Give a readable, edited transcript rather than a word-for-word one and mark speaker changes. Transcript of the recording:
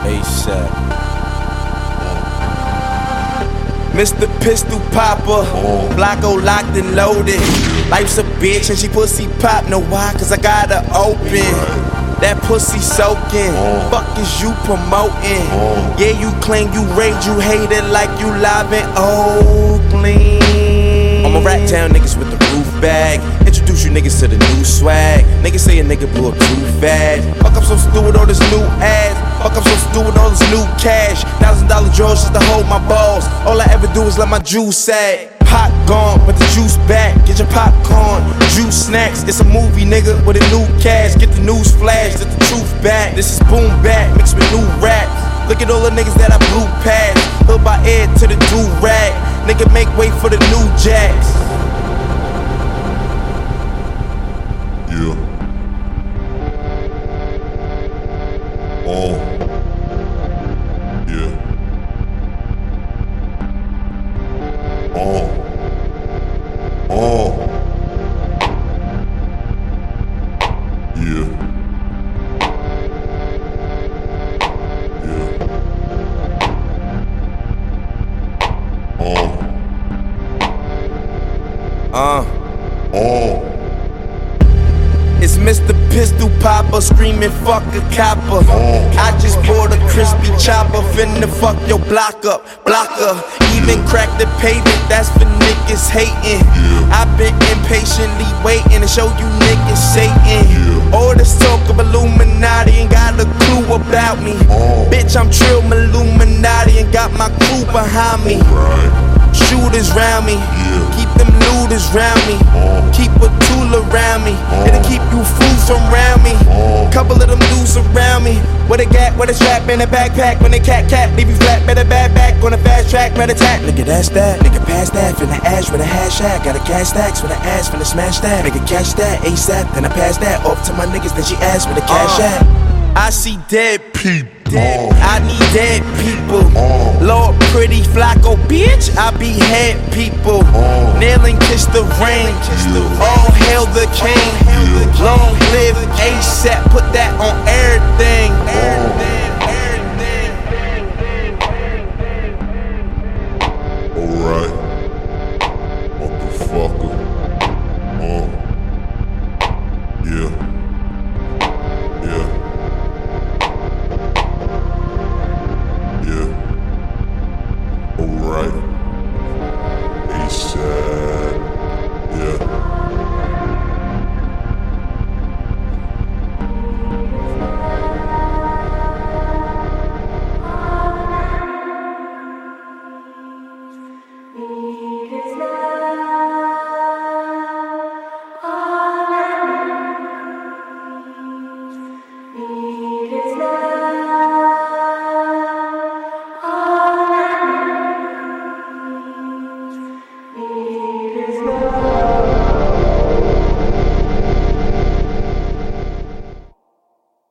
Speaker 1: ASAP. Mr. Pistol Popper, Blocko locked and loaded. Life's a bitch and she pussy pop. Know why? Cause I got her open. That pussy soaking. Fuck is you promoting? Yeah, you claim you rage, you hate it like you live in Oakland. I'ma rat down niggas with the roof bag. Introduce you niggas to the new swag. Niggas say a nigga blew up too fast. Fuck up so stupid all this new ass. Fuck up so stupid all this new cash. $1,000 drawers just to hold my balls. All I ever do is let my juice sag. Pot gone, but the juice back. Get your popcorn, juice snacks. It's a movie, nigga, with a new cast. Get the news flash, get the truth back. This is boom back, mixed with new raps. Look at all the niggas that I blew past. Hood by Ed to the do-rag. Nigga make way for the new jacks.
Speaker 2: Yeah. Yeah. Yeah.
Speaker 1: It's Mr. Pistol Popper screaming fuck a copper. I just bought a crispy chopper, finna fuck your block up, blocker. Even crack the pavement, that's for niggas hating. I've been impatiently waiting to show you niggas Satan. All this talk of Illuminati ain't got a clue about me. Bitch, I'm Trill Illuminati and got my crew behind me. Shooters round me, keep them looters round me. Keep a tool around me, it'll keep you fools from round me. Couple of them dudes around me, with a gap, with a strap in a backpack. When they cat, leave you flat, better bad back on a fast track, red attack. Nigga, that's that, nigga, pass that, finna ash with a hashtag. Got a cash stacks with an ass, finna smash that. Nigga, catch that, ASAP, then I pass that off to my niggas, then she asked with a cash app. I see dead people, I need dead people. Lord pretty Flocko, bitch, I behead people. Nail and kiss the rain, all hail the king. Long live ASAP, put that on everything.